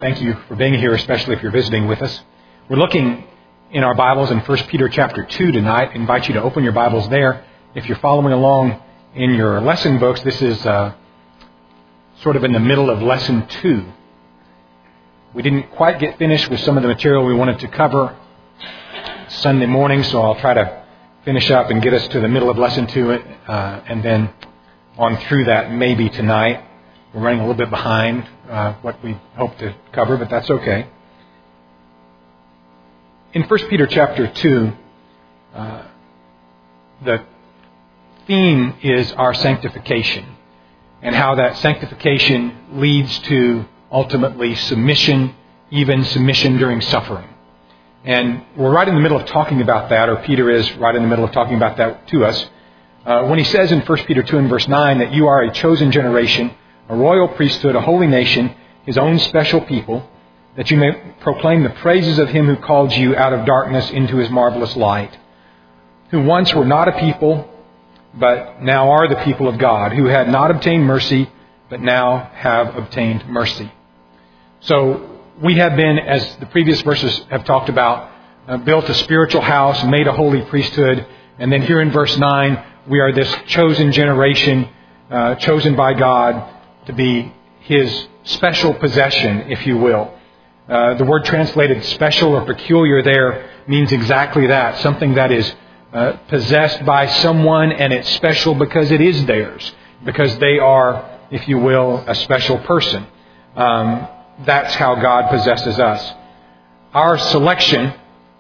Thank you for being here, especially if you're visiting with us. We're looking in our Bibles in 1 Peter chapter 2 tonight. I invite you to open your Bibles there. If you're following along in your lesson books, this is sort of in the middle of lesson 2. We didn't quite get finished with some of the material we wanted to cover Sunday morning, so I'll try to finish up and get us to the middle of lesson 2 and then on through that maybe tonight. We're running a little bit behind what we hope to cover, but that's okay. In 1 Peter chapter 2, the theme is our sanctification and how that sanctification leads to ultimately submission, even submission during suffering. And we're right in the middle of talking about that, or Peter is right in the middle of talking about that to us, when he says in 1 Peter 2 and verse 9 that you are a chosen generation, a royal priesthood, a holy nation, His own special people, that you may proclaim the praises of Him who called you out of darkness into His marvelous light, who once were not a people, but now are the people of God, who had not obtained mercy, but now have obtained mercy. So we have been, as the previous verses have talked about, built a spiritual house, made a holy priesthood, and then here in verse 9, we are this chosen generation, chosen by God to be His special possession, if you will. The word translated special or peculiar there means exactly that, something that is possessed by someone, and it's special because it is theirs, because they are, if you will, a special person. That's how God possesses us. Our selection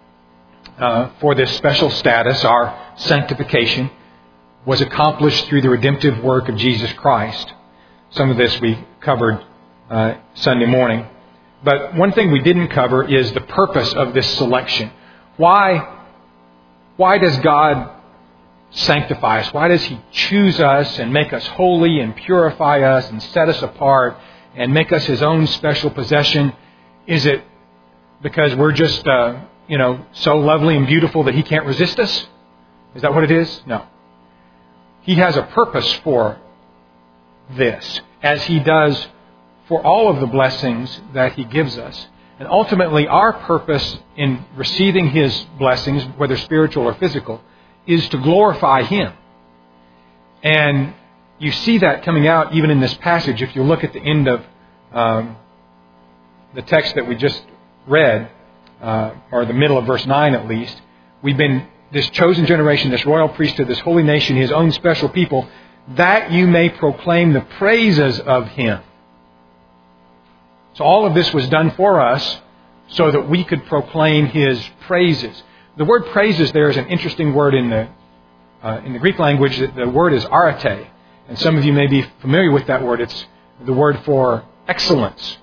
for this special status, our sanctification, was accomplished through the redemptive work of Jesus Christ. Some of this we covered Sunday morning. But one thing we didn't cover is the purpose of this selection. Why does God sanctify us? Why does He choose us and make us holy and purify us and set us apart and make us His own special possession? Is it because we're just, so lovely and beautiful that He can't resist us? Is that what it is? No. He has a purpose for this, as He does for all of the blessings that He gives us. And ultimately, our purpose in receiving His blessings, whether spiritual or physical, is to glorify Him. And you see that coming out even in this passage. If you look at the end of the text that we just read, or the middle of verse 9 at least, we've been this chosen generation, this royal priesthood, this holy nation, His own special people, that you may proclaim the praises of Him. So all of this was done for us so that we could proclaim His praises. The word praises there is an interesting word in the Greek language. The word is arete. And some of you may be familiar with that word. It's the word for excellence.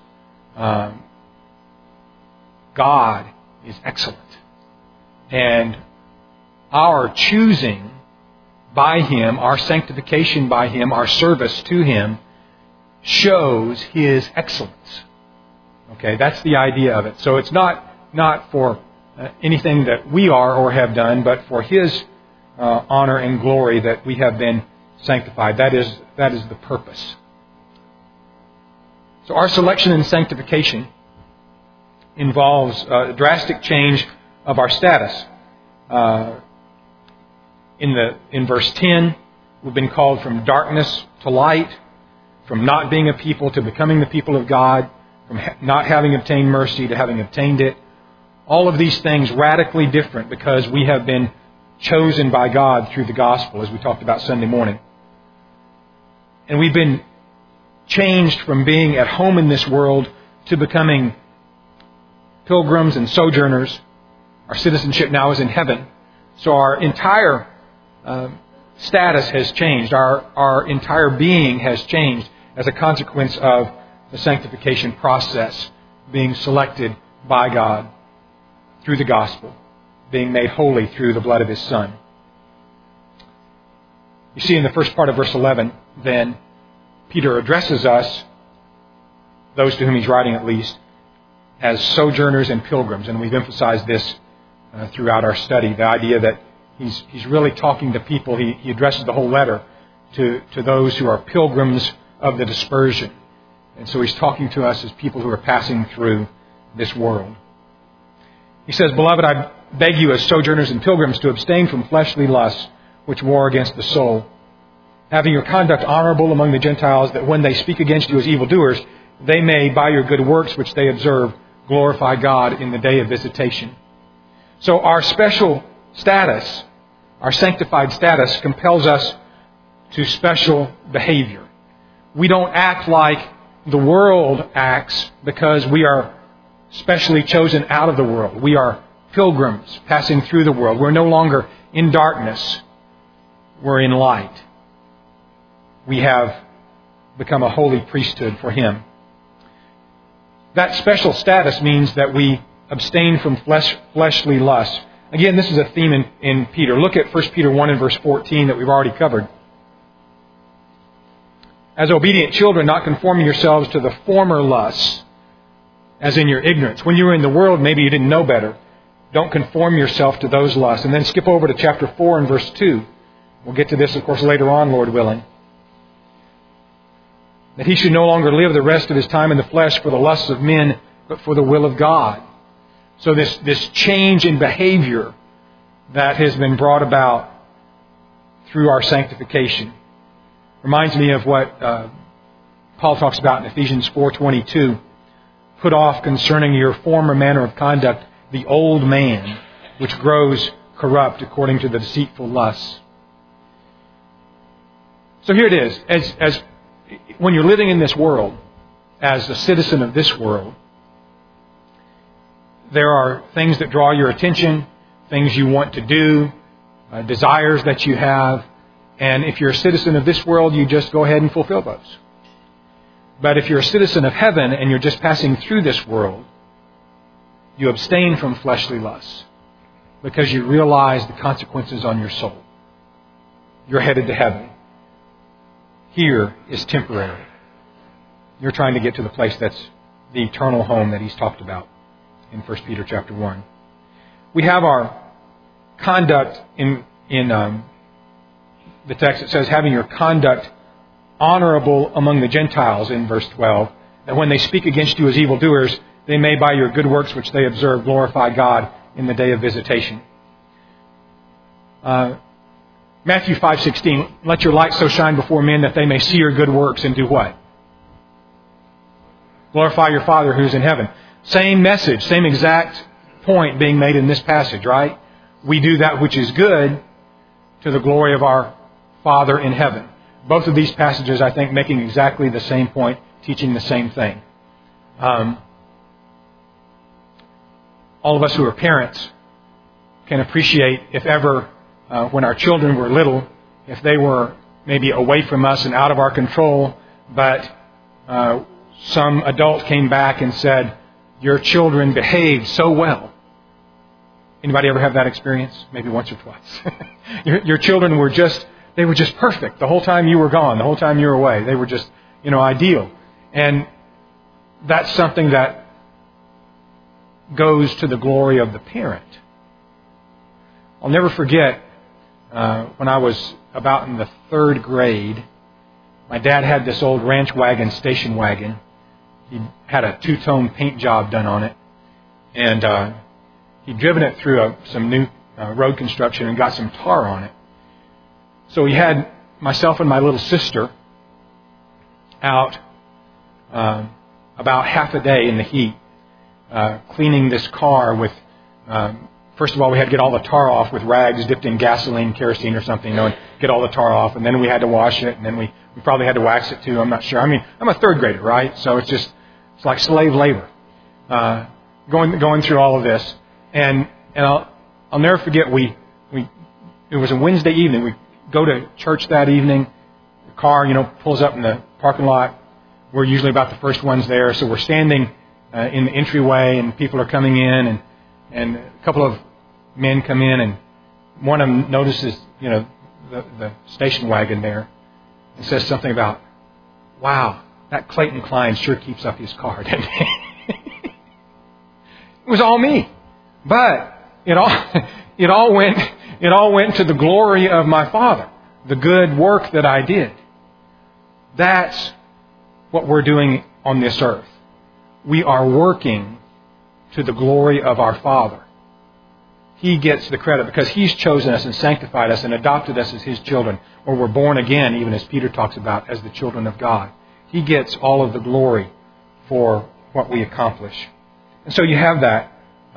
God is excellent. And our choosing by Him, our sanctification by Him, our service to Him, shows His excellence. Okay, that's the idea of it. So it's not for anything that we are or have done, but for His honor and glory that we have been sanctified. That is the purpose. So our selection and sanctification involves a drastic change of our status. In verse 10, we've been called from darkness to light, from not being a people to becoming the people of God, from not having obtained mercy to having obtained it. All of these things radically different because we have been chosen by God through the gospel, as we talked about Sunday morning. And we've been changed from being at home in this world to becoming pilgrims and sojourners. Our citizenship now is in heaven. So our entire status has changed. Our entire being has changed as a consequence of the sanctification process, being selected by God through the gospel, being made holy through the blood of His Son. You see in the first part of verse 11, then, Peter addresses us, those to whom he's writing at least, as sojourners and pilgrims. And we've emphasized this throughout our study, the idea that he's really talking to people. He addresses the whole letter to those who are pilgrims of the dispersion. And so he's talking to us as people who are passing through this world. He says, "Beloved, I beg you as sojourners and pilgrims to abstain from fleshly lusts which war against the soul, having your conduct honorable among the Gentiles, that when they speak against you as evildoers, they may, by your good works which they observe, glorify God in the day of visitation." So our special status, our sanctified status, compels us to special behavior. We don't act like the world acts because we are specially chosen out of the world. We are pilgrims passing through the world. We're no longer in darkness. We're in light. We have become a holy priesthood for Him. That special status means that we abstain from fleshly lusts. Again, this is a theme in Peter. Look at 1 Peter 1 and verse 14 that we've already covered. "As obedient children, not conforming yourselves to the former lusts, as in your ignorance." When you were in the world, maybe you didn't know better. Don't conform yourself to those lusts. And then skip over to chapter 4 and verse 2. We'll get to this, of course, later on, Lord willing. "That he should no longer live the rest of his time in the flesh for the lusts of men, but for the will of God." So this change in behavior that has been brought about through our sanctification reminds me of what Paul talks about in Ephesians 4:22. "Put off concerning your former manner of conduct the old man, which grows corrupt according to the deceitful lusts." So here it is. As when you're living in this world, as a citizen of this world, there are things that draw your attention, things you want to do, desires that you have. And if you're a citizen of this world, you just go ahead and fulfill those. But if you're a citizen of heaven and you're just passing through this world, you abstain from fleshly lusts because you realize the consequences on your soul. You're headed to heaven. Here is temporary. You're trying to get to the place that's the eternal home that he's talked about in 1 Peter chapter 1. We have our conduct in the text. It says, "Having your conduct honorable among the Gentiles," in verse 12, "that when they speak against you as evildoers, they may by your good works which they observe glorify God in the day of visitation." Matthew 5:16, "Let your light so shine before men that they may see your good works and do what? Glorify your Father who's in heaven." Same message, same exact point being made in this passage, right? We do that which is good to the glory of our Father in heaven. Both of these passages, I think, making exactly the same point, teaching the same thing. All of us who are parents can appreciate if ever, when our children were little, if they were maybe away from us and out of our control, but some adult came back and said, "Your children behaved so well." Anybody ever have that experience? Maybe once or twice. Your children were just perfect the whole time you were gone, the whole time you were away. They were just, ideal. And that's something that goes to the glory of the parent. I'll never forget when I was about in the 3rd grade, my dad had this old ranch wagon, station wagon. He had a 2-tone paint job done on it. And he'd driven it through some new road construction and got some tar on it. So he had myself and my little sister out about half a day in the heat cleaning this car with... First of all, we had to get all the tar off with rags dipped in gasoline, kerosene or something, and get all the tar off. And then we had to wash it, and then we probably had to wax it too. I'm not sure. I mean, I'm a 3rd grader, right? So it's like slave labor going through all of this. And I'll never forget. It was a Wednesday evening. We go to church that evening. The car, pulls up in the parking lot. We're usually about the first ones there, so we're standing in the entryway, and people are coming in, and a couple of men come in, and one of them notices, the station wagon there, and says something about, "Wow, that Clayton Klein sure keeps up his car, doesn't he?" It was all me, but it all went to the glory of my Father, the good work that I did. That's what we're doing on this earth, we are working to the glory of our Father. He gets the credit because He's chosen us and sanctified us and adopted us as His children, or we're born again, even as Peter talks about, as the children of God. He gets all of the glory for what we accomplish. And so you have that.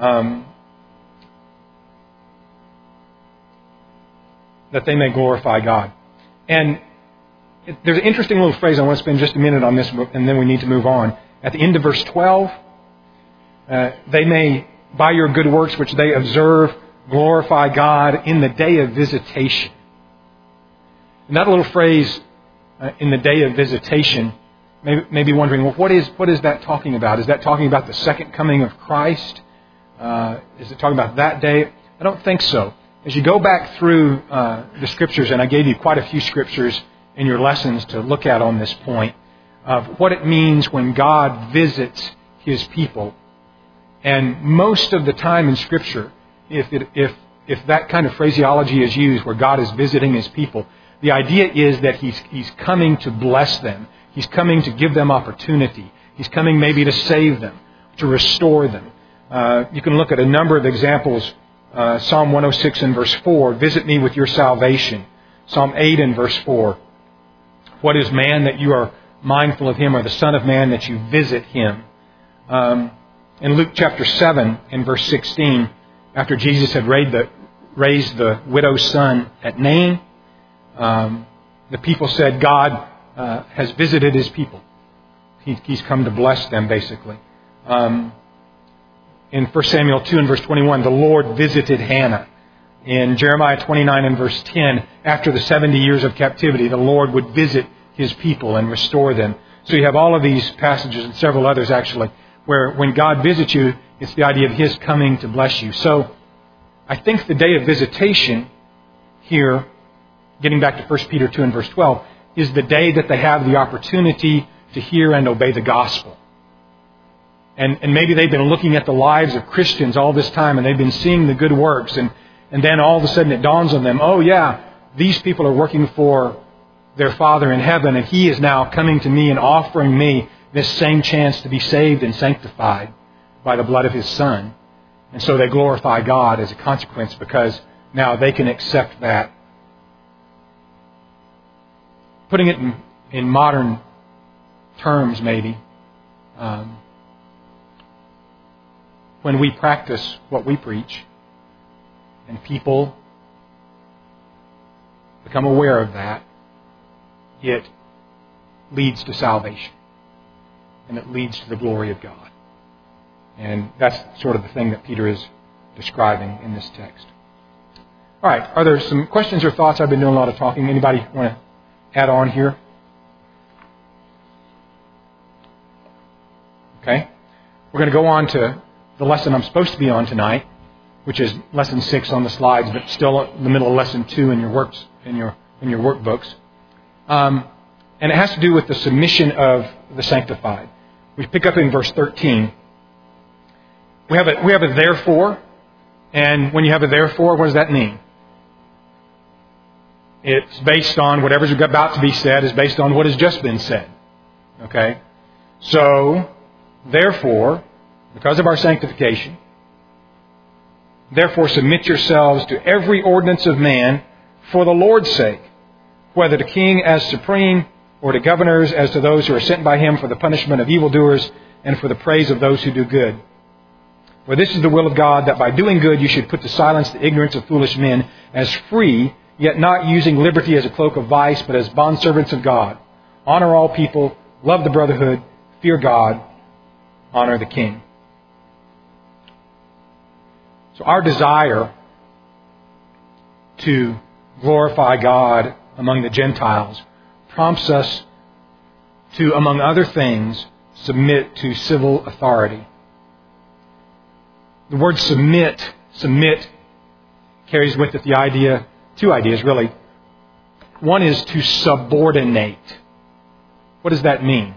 That they may glorify God. And there's an interesting little phrase. I want to spend just a minute on this, and then we need to move on. At the end of verse 12, they may, by your good works which they observe, glorify God in the day of visitation. And that little phrase, in the day of visitation, may be wondering, well, what is that talking about? Is that talking about the second coming of Christ? Is it talking about that day? I don't think so. As you go back through the Scriptures, and I gave you quite a few Scriptures in your lessons to look at on this point, of what it means when God visits His people. And most of the time in Scripture, if that kind of phraseology is used where God is visiting His people, the idea is that He's coming to bless them. He's coming to give them opportunity. He's coming maybe to save them, to restore them. You can look at a number of examples. Psalm 106 and verse 4, visit me with your salvation. Psalm 8 and verse 4, what is man that you are mindful of him, or the Son of Man that you visit him? In Luke chapter 7 and verse 16, after Jesus had raised the widow's son at Nain, the people said, God has visited His people. He's come to bless them, basically. In 1 Samuel 2 and verse 21, the Lord visited Hannah. In Jeremiah 29 and verse 10, after the 70 years of captivity, the Lord would visit His people and restore them. So you have all of these passages, and several others actually, where when God visits you, it's the idea of His coming to bless you. So I think the day of visitation here, getting back to 1 Peter 2 and verse 12, is the day that they have the opportunity to hear and obey the gospel. And maybe they've been looking at the lives of Christians all this time, and they've been seeing the good works, and then all of a sudden it dawns on them, oh yeah, these people are working for their Father in heaven, and He is now coming to me and offering me this same chance to be saved and sanctified by the blood of His Son. And so they glorify God as a consequence, because now they can accept that. Putting it in modern terms, maybe, when we practice what we preach and people become aware of that, it leads to salvation. And it leads to the glory of God. And that's sort of the thing that Peter is describing in this text. All right, are there some questions or thoughts? I've been doing a lot of talking. Anybody want to add on here? Okay. We're going to go on to the lesson I'm supposed to be on tonight, which is lesson 6 on the slides, but still in the middle of lesson 2 in your workbooks. And it has to do with the submission of the sanctified. We pick up in verse 13. We have a therefore, and when you have a therefore, what does that mean? It's based on whatever's about to be said is based on what has just been said. Okay? So, therefore, because of our sanctification, therefore submit yourselves to every ordinance of man for the Lord's sake, whether to king as supreme, or to governors as to those who are sent by him for the punishment of evildoers and for the praise of those who do good. For this is the will of God, that by doing good you should put to silence the ignorance of foolish men, as free, yet not using liberty as a cloak of vice, but as bondservants of God. Honor all people, love the brotherhood, fear God, honor the king. So our desire to glorify God among the Gentiles prompts us to, among other things, submit to civil authority. The word submit carries with it the idea, two ideas really. One is to subordinate. What does that mean?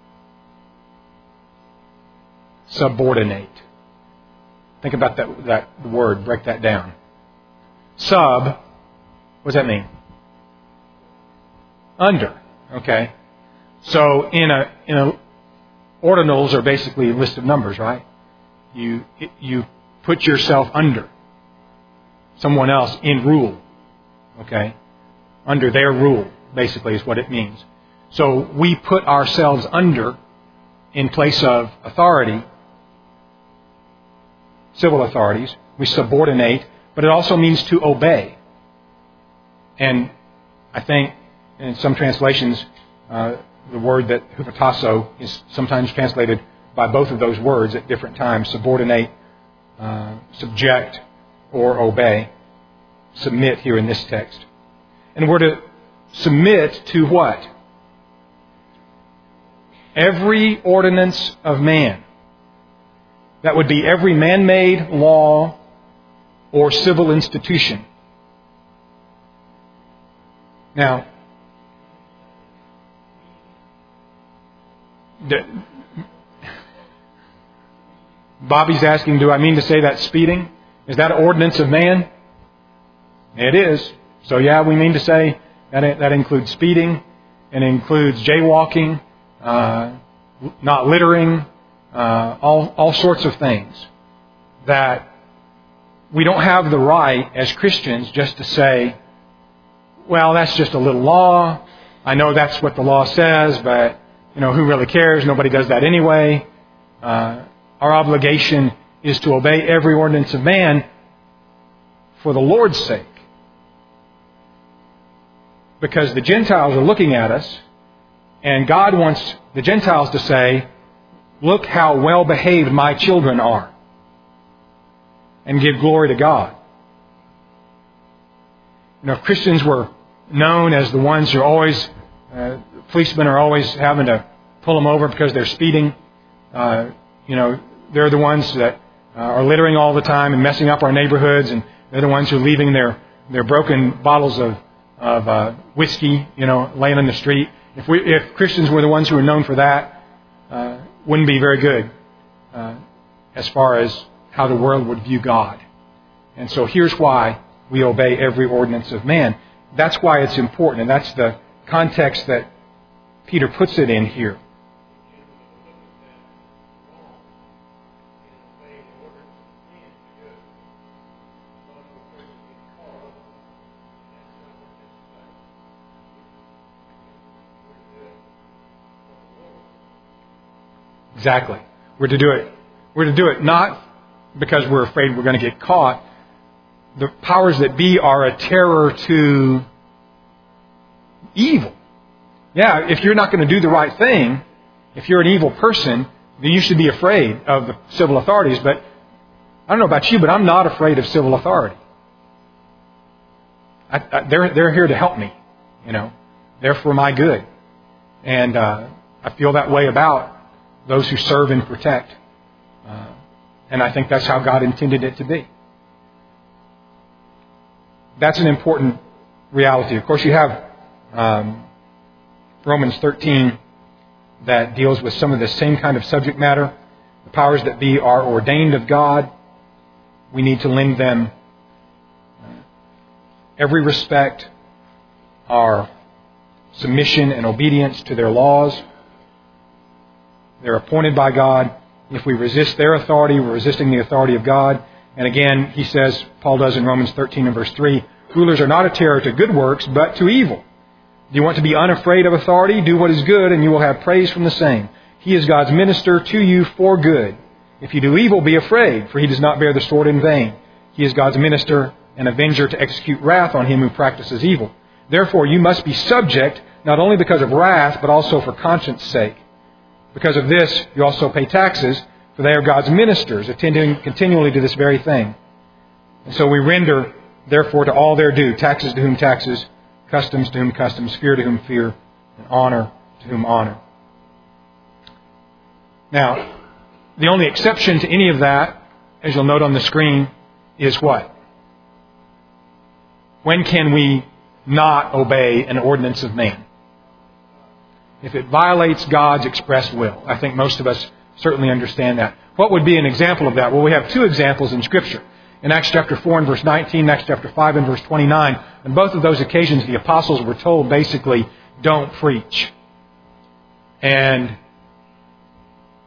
Subordinate. Think about that word, break that down. Sub, what does that mean? Under. Okay. So in Ordinals are basically a list of numbers, right? You put yourself under someone else in rule, okay? Under their rule, basically, is what it means. So we put ourselves under in place of authority, civil authorities. We subordinate, but it also means to obey. And I think in some translations, the word that hupotasso is sometimes translated by both of those words at different times: subordinate, subject, or obey. Submit here in this text. And we're to submit to what? Every ordinance of man. That would be every man-made law or civil institution. Now, Bobby's asking, do I mean to say that speeding? Is that an ordinance of man? It is. So yeah, we mean to say that includes speeding, and includes jaywalking, not littering, all sorts of things that we don't have the right as Christians just to say, well, that's just a little law. I know that's what the law says, but who really cares? Nobody does that anyway. Our obligation is to obey every ordinance of man for the Lord's sake. Because the Gentiles are looking at us, and God wants the Gentiles to say, look how well behaved my children are, and give glory to God. If Christians were known as the ones who are always, policemen are always having to pull them over because they're speeding, they're the ones that are littering all the time and messing up our neighborhoods, and they're the ones who are leaving their broken bottles of whiskey, laying in the street. If Christians were the ones who were known for that, wouldn't be very good as far as how the world would view God. And so here's why we obey every ordinance of man. That's why it's important, and that's the context that Peter puts it in here. Exactly. We're to do it not because we're afraid we're going to get caught. The powers that be are a terror to evil. Yeah, if you're not going to do the right thing, if you're an evil person, then you should be afraid of the civil authorities. But I don't know about you, but I'm not afraid of civil authority. They're here to help me. They're for my good. And I feel that way about those who serve and protect. And I think that's how God intended it to be. That's an important reality. Of course, you have Romans 13 that deals with some of the same kind of subject matter. The powers that be are ordained of God. We need to lend them every respect, our submission and obedience to their laws. They're appointed by God. If we resist their authority, we're resisting the authority of God. And again, he says, Paul does in Romans 13 and verse 3, rulers are not a terror to good works, but to evil. Do you want to be unafraid of authority? Do what is good, and you will have praise from the same. He is God's minister to you for good. If you do evil, be afraid, for he does not bear the sword in vain. He is God's minister and avenger to execute wrath on him who practices evil. Therefore, you must be subject, not only because of wrath, but also for conscience sake. Because of this, you also pay taxes, for they are God's ministers, attending continually to this very thing. And so we render, therefore, to all their due, taxes to whom taxes, customs to whom customs, fear to whom fear, and honor to whom honor. Now, the only exception to any of that, as you'll note on the screen, is what? When can we not obey an ordinance of man? If it violates God's express will. I think most of us certainly understand that. What would be an example of that? Well, we have two examples in Scripture. In Acts chapter 4 and verse 19, Acts chapter 5 and verse 29. On both of those occasions, the apostles were told basically, don't preach. And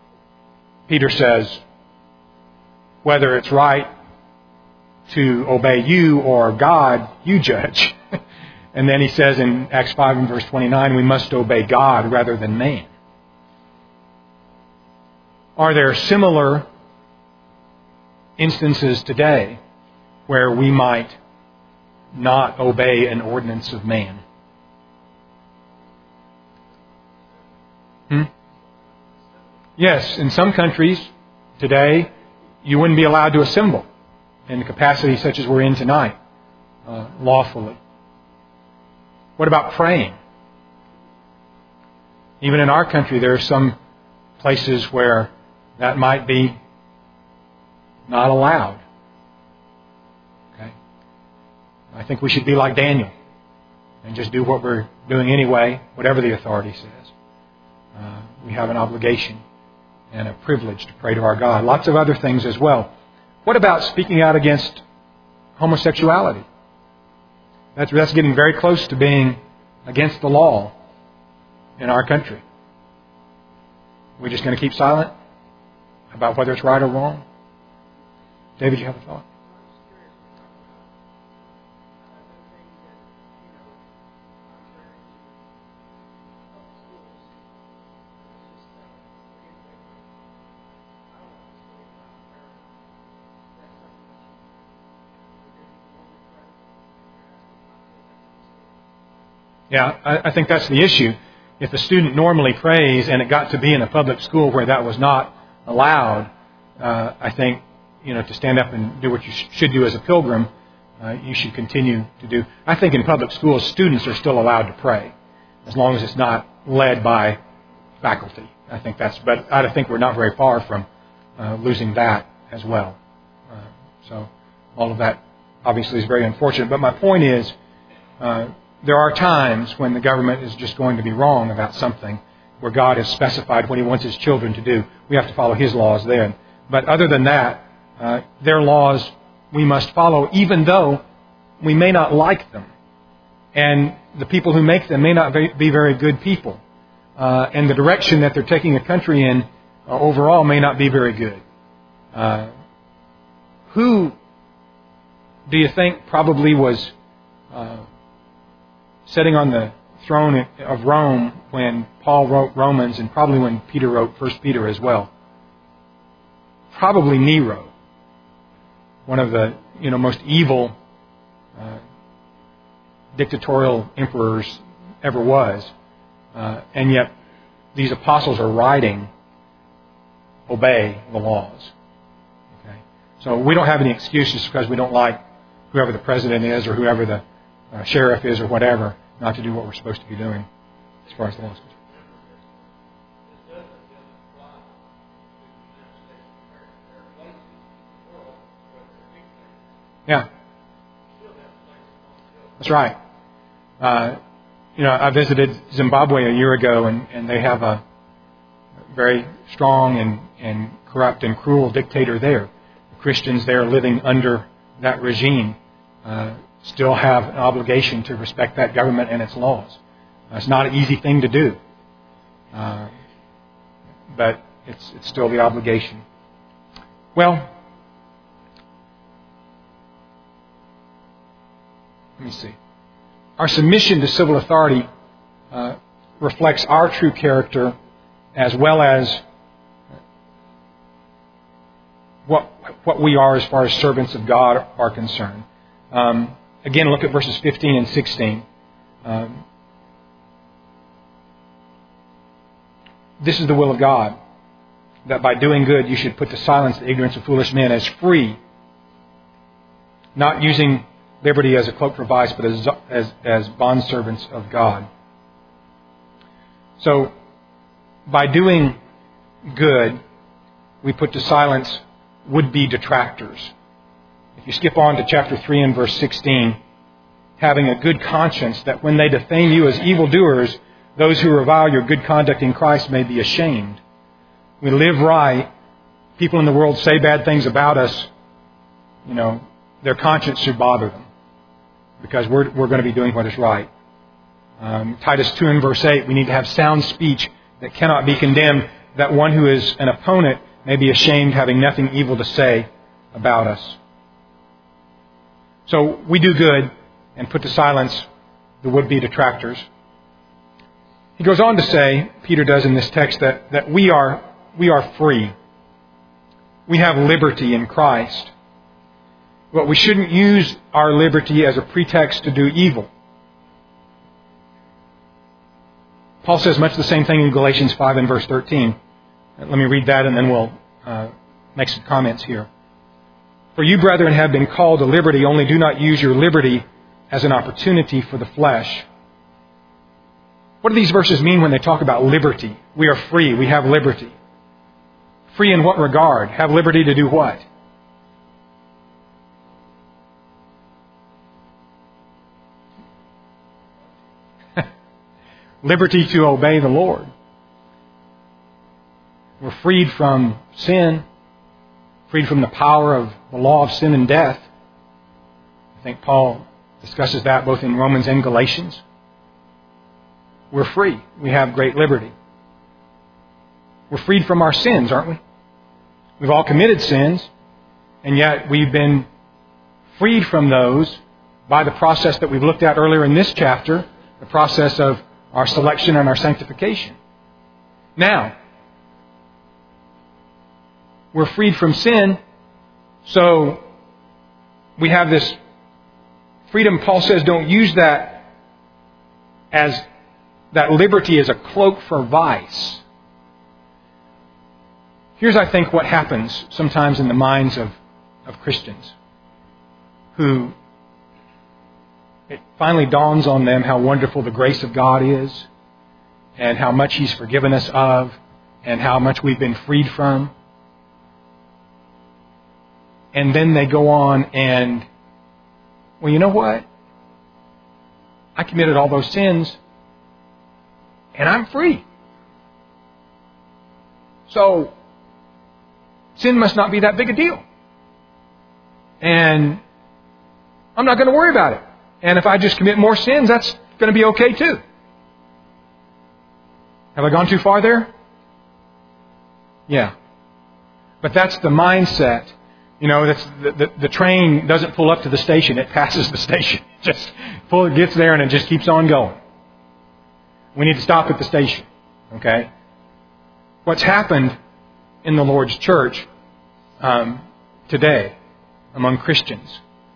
Peter says, whether it's right to obey you or God, you judge. And then he says in Acts 5 and verse 29, we must obey God rather than man. Are there similar instances today where we might not obey an ordinance of man? Yes, in some countries today, you wouldn't be allowed to assemble in the capacity such as we're in tonight, lawfully. What about praying? Even in our country, there are some places where that might be not allowed. Okay? I think we should be like Daniel and just do what we're doing anyway, whatever the authority says. We have an obligation and a privilege to pray to our God. Lots of other things as well. What about speaking out against homosexuality? That's getting very close to being against the law in our country. We're just going to keep silent about whether it's right or wrong? David, you have a thought? Yeah, I think that's the issue. If a student normally prays and it got to be in a public school where that was not allowed, I think, to stand up and do what you should do as a pilgrim, you should continue to do. I think in public schools, students are still allowed to pray, as long as it's not led by faculty. But I think we're not very far from losing that as well. So all of that obviously is very unfortunate. But my point is, there are times when the government is just going to be wrong about something where God has specified what He wants His children to do. We have to follow His laws then. But other than that, their laws we must follow, even though we may not like them. And the people who make them may not be very good people. And the direction that they're taking a country in overall may not be very good. Who do you think probably was sitting on the throne of Rome when Paul wrote Romans and probably when Peter wrote 1 Peter as well? Probably Nero, one of the most evil dictatorial emperors ever was. And yet these apostles are writing, obey the laws. Okay? So we don't have any excuses because we don't like whoever the president is or whoever the sheriff is or whatever, not to do what we're supposed to be doing as far as the law is concerned. Yeah. That's right. I visited Zimbabwe a year ago, and they have a very strong and corrupt and cruel dictator there. The Christians there living under that regime still have an obligation to respect that government and its laws. It's not an easy thing to do, but it's still the obligation. Well, let me see. Our submission to civil authority reflects our true character as well as what we are as far as servants of God are concerned. Again, look at verses 15 and 16. This is the will of God, that by doing good you should put to silence the ignorance of foolish men as free, not using liberty as a cloak for vice, but as bondservants of God. So, by doing good, we put to silence would-be detractors. If you skip on to chapter 3 and verse 16, having a good conscience that when they defame you as evildoers, those who revile your good conduct in Christ may be ashamed. We live right. People in the world say bad things about us. Their conscience should bother them because we're going to be doing what is right. Titus 2 and verse 8, we need to have sound speech that cannot be condemned, that one who is an opponent may be ashamed, having nothing evil to say about us. So we do good and put to silence the would-be detractors. He goes on to say, Peter does in this text, that we are free. We have liberty in Christ. But we shouldn't use our liberty as a pretext to do evil. Paul says much the same thing in Galatians 5 and verse 13. Let me read that and then we'll make some comments here. For you, brethren, have been called to liberty, only do not use your liberty as an opportunity for the flesh. What do these verses mean when they talk about liberty? We are free. We have liberty. Free in what regard? Have liberty to do what? Liberty to obey the Lord. We're freed from sin, freed from the power of the law of sin and death. I think Paul discusses that both in Romans and Galatians. We're free. We have great liberty. We're freed from our sins, aren't we? We've all committed sins, and yet we've been freed from those by the process that we've looked at earlier in this chapter, the process of our selection and our sanctification. Now, we're freed from sin, so we have this freedom. Paul says don't use that as that liberty as a cloak for vice. Here's, I think, what happens sometimes in the minds of Christians who it finally dawns on them how wonderful the grace of God is and how much He's forgiven us of and how much we've been freed from. And then they go on and, well, you know what? I committed all those sins and I'm free. So, sin must not be that big a deal. And I'm not going to worry about it. And if I just commit more sins, that's going to be okay too. Have I gone too far there? Yeah. But that's the mindset. You know, that's the train doesn't pull up to the station. It passes the station. It gets there and it just keeps on going. We need to stop at the station. Okay? What's happened in the Lord's church today among Christians,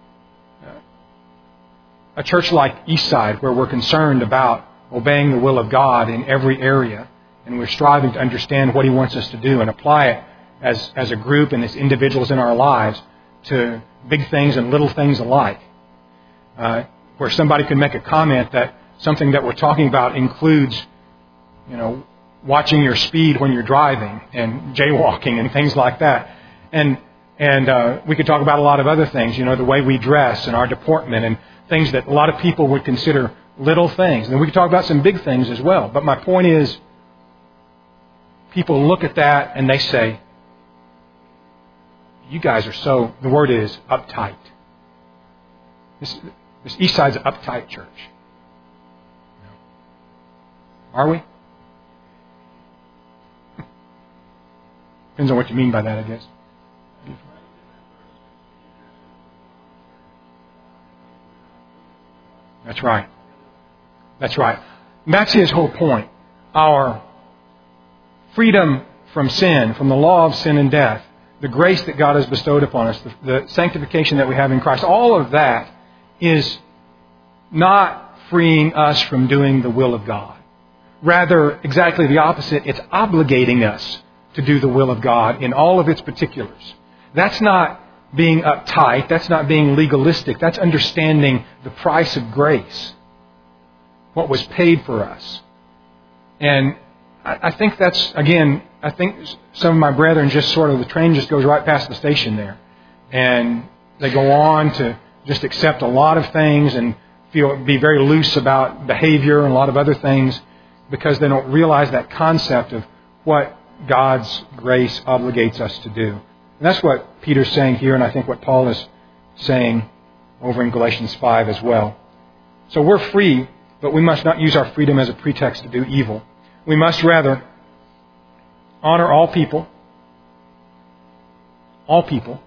a church like Eastside, where we're concerned about obeying the will of God in every area, and we're striving to understand what He wants us to do and apply it as a group and as individuals in our lives to big things and little things alike. Where somebody can make a comment that something that we're talking about includes, watching your speed when you're driving and jaywalking and things like that. And we could talk about a lot of other things, the way we dress and our deportment and things that a lot of people would consider little things. And we could talk about some big things as well. But my point is, people look at that and they say, you guys are the word is uptight. This Eastside's an uptight church. Are we? Depends on what you mean by that, I guess. That's right. That's right. And that's his whole point. Our freedom from sin, from the law of sin and death, the grace that God has bestowed upon us, the sanctification that we have in Christ, all of that is not freeing us from doing the will of God. Rather, exactly the opposite. It's obligating us to do the will of God in all of its particulars. That's not being uptight. That's not being legalistic. That's understanding the price of grace, what was paid for us. And I think that's, again, I think some of my brethren just the train just goes right past the station there. And they go on to just accept a lot of things and be very loose about behavior and a lot of other things because they don't realize that concept of what God's grace obligates us to do. And that's what Peter's saying here, and I think what Paul is saying over in Galatians 5 as well. So we're free, but we must not use our freedom as a pretext to do evil. We must rather honor all people, all people.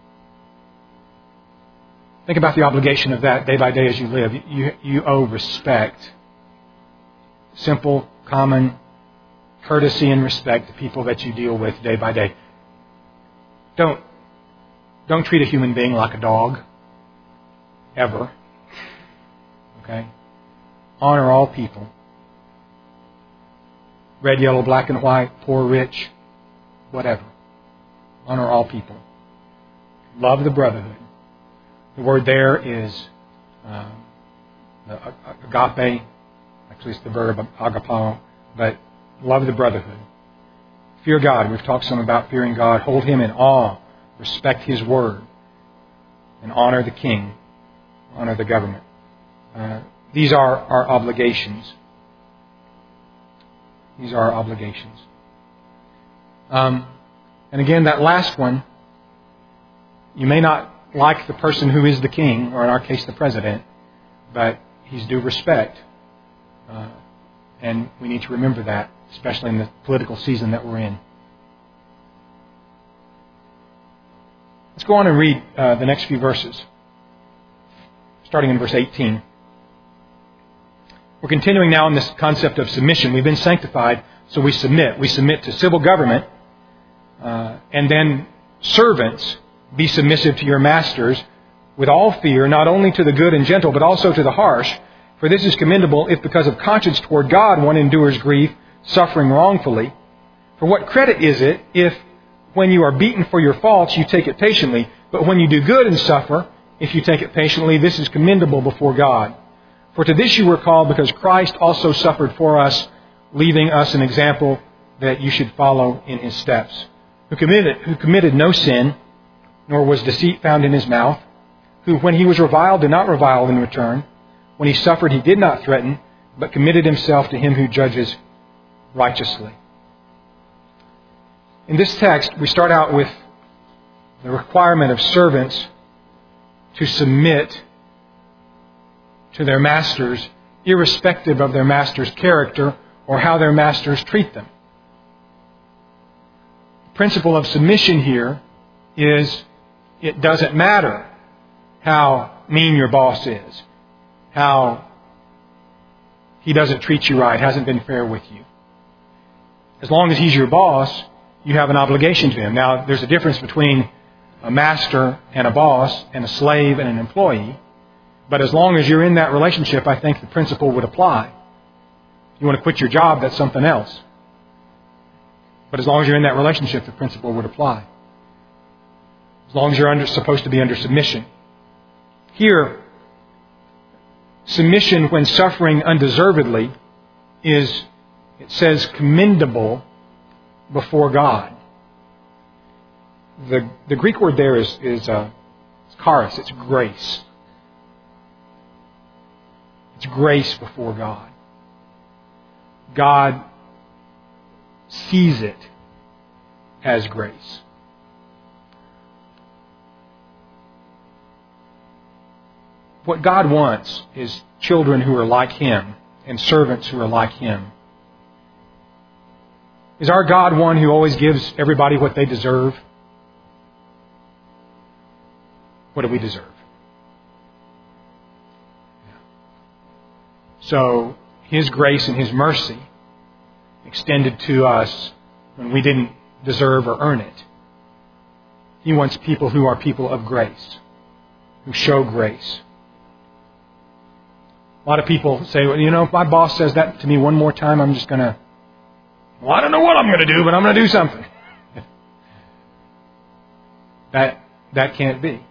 Think about the obligation of that day by day as you live. You owe respect. Simple, common courtesy and respect to people that you deal with day by day. Don't treat a human being like a dog. Ever. Okay? Honor all people. Red, yellow, black and white, poor, rich, whatever. Honor all people. Love the brotherhood. The word there is agape. Actually, it's the verb agapao. But love the brotherhood. Fear God. We've talked some about fearing God. Hold Him in awe. Respect His word. And honor the king. Honor the government. These are our obligations. These are our obligations. And again, that last one, you may not like the person who is the king, or in our case, the president, but he's due respect. And we need to remember that, especially in the political season that we're in. Let's go on and read the next few verses, starting in verse 18. We're continuing now in this concept of submission. We've been sanctified, so we submit. We submit to civil government, and then servants, be submissive to your masters with all fear, not only to the good and gentle, but also to the harsh. For this is commendable if because of conscience toward God one endures grief, suffering wrongfully. For what credit is it if when you are beaten for your faults you take it patiently, but when you do good and suffer, if you take it patiently, this is commendable before God. For to this you were called, because Christ also suffered for us, leaving us an example that you should follow in His steps. Who committed no sin, nor was deceit found in His mouth, who when He was reviled did not revile in return, when He suffered He did not threaten, but committed Himself to Him who judges righteously. In this text, we start out with the requirement of servants to submit to their masters, irrespective of their master's character or how their masters treat them. The principle of submission here is it doesn't matter how mean your boss is, how he doesn't treat you right, hasn't been fair with you. As long as he's your boss, you have an obligation to him. Now, there's a difference between a master and a boss and a slave and an employee. But as long as you're in that relationship, I think the principle would apply. If you want to quit your job, that's something else. But as long as you're in that relationship, the principle would apply. As long as you're supposed to be under submission. Here, submission when suffering undeservedly is, it says, commendable before God. The Greek word there is charis. It's grace. It's grace before God. God sees it as grace. What God wants is children who are like Him and servants who are like Him. Is our God one who always gives everybody what they deserve? What do we deserve? So His grace and His mercy extended to us when we didn't deserve or earn it. He wants people who are people of grace, who show grace. A lot of people say, well, if my boss says that to me one more time, I'm just going to, I don't know what I'm going to do, but I'm going to do something. That can't be.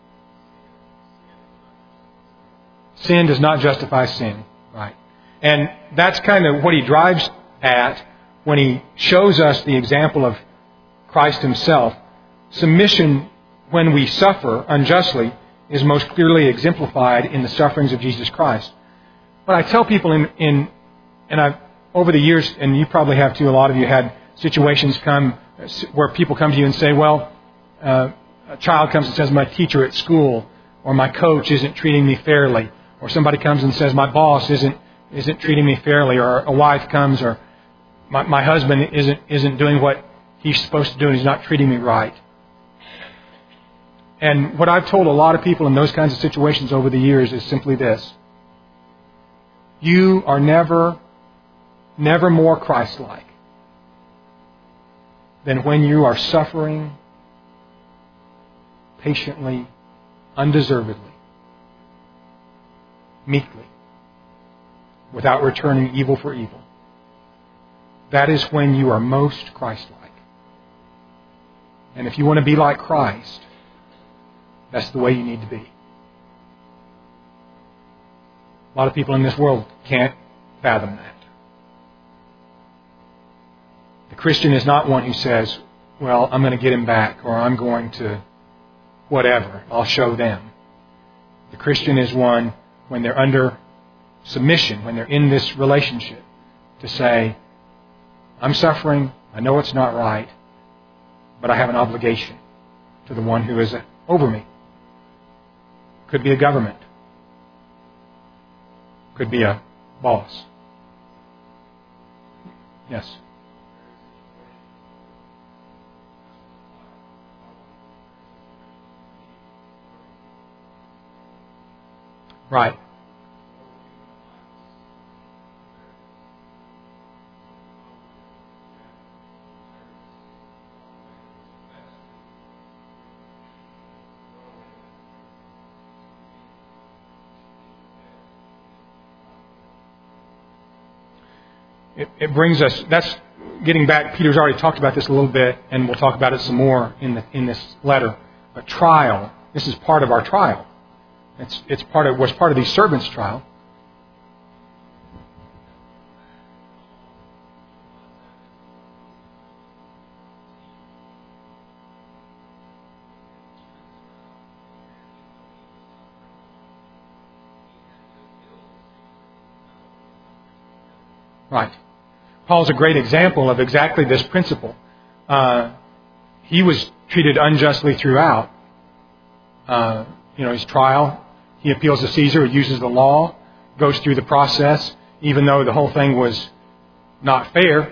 Sin does not justify sin. Right. And that's kind of what he drives at when he shows us the example of Christ Himself. Submission when we suffer unjustly is most clearly exemplified in the sufferings of Jesus Christ. But I tell people over the years, and you probably have too, a lot of you had situations come where people come to you and say, well, a child comes and says, my teacher at school or my coach isn't treating me fairly. Or somebody comes and says, my boss isn't treating me fairly. Or a wife comes, or my husband isn't doing what he's supposed to do and he's not treating me right. And what I've told a lot of people in those kinds of situations over the years is simply this. You are never more Christ-like than when you are suffering patiently, undeservedly, meekly, without returning evil for evil. That is when you are most Christ-like. And if you want to be like Christ, that's the way you need to be. A lot of people in this world can't fathom that. The Christian is not one who says, well, I'm going to get him back, or I'm going to whatever, I'll show them. The Christian is one, when they're under submission, when they're in this relationship, to say, I'm suffering, I know it's not right, but I have an obligation to the one who is over me. Could be a government. Could be a boss. Yes. Right. It brings us, that's getting back, Peter's already talked about this a little bit, and we'll talk about it some more in this letter. A trial, this is part of our trial. It's was part of the servant's trial. Right. Paul's a great example of exactly this principle. He was treated unjustly throughout. His trial, he appeals to Caesar, uses the law, goes through the process, even though the whole thing was not fair.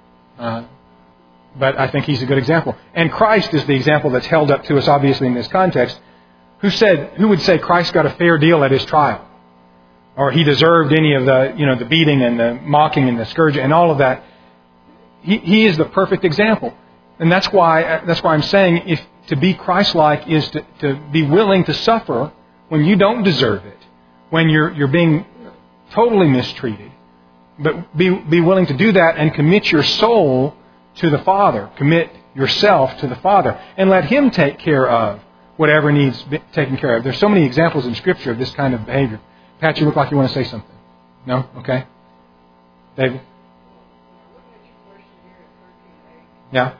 But I think he's a good example. And Christ is the example that's held up to us, obviously, in this context. Who would say Christ got a fair deal at his trial? Or he deserved any of the beating and the mocking and the scourging and all of that. He is the perfect example. And that's why I'm saying if to be Christ-like is to be willing to suffer when you don't deserve it, when you're being totally mistreated. But be willing to do that and commit your soul to the Father. Commit yourself to the Father. And let Him take care of whatever needs taken care of. There's so many examples in Scripture of this kind of behavior. Pat, you look like you want to say something. No? Okay. David? Yeah.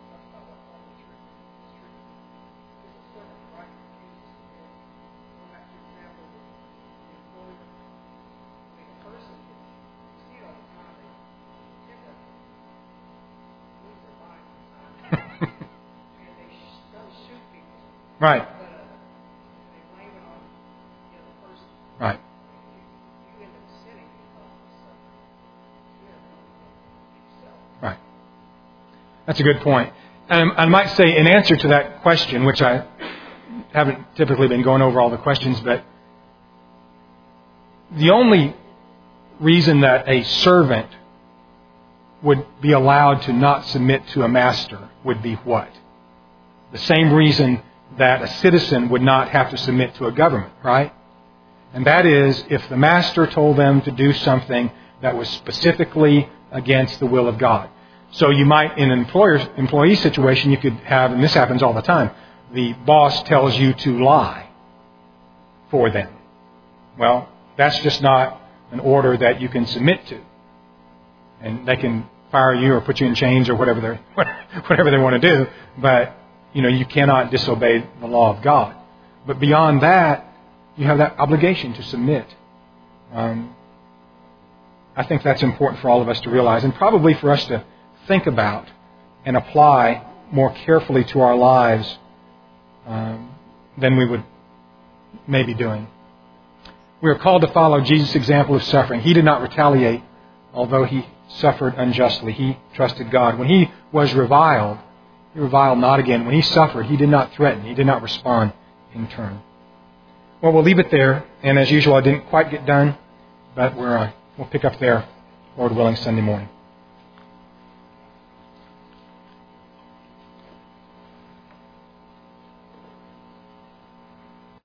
Right. Right. Right. That's a good point. And I might say in answer to that question, which I haven't typically been going over all the questions, but the only reason that a servant would be allowed to not submit to a master would be what? The same reason that a citizen would not have to submit to a government, right? And that is if the master told them to do something that was specifically against the will of God. So you might, in an employee situation, you could have, and this happens all the time, the boss tells you to lie for them. Well, that's just not an order that you can submit to. And they can fire you or put you in chains or whatever they want to do, but you cannot disobey the law of God. But beyond that, you have that obligation to submit. I think that's important for all of us to realize, and probably for us to think about and apply more carefully to our lives than we would maybe doing. We are called to follow Jesus' example of suffering. He did not retaliate, although He suffered unjustly. He trusted God. When He was reviled, He reviled not again. When he suffered, he did not threaten. He did not respond in turn. Well, we'll leave it there. And as usual, I didn't quite get done, but we'll pick up there, Lord willing, Sunday morning.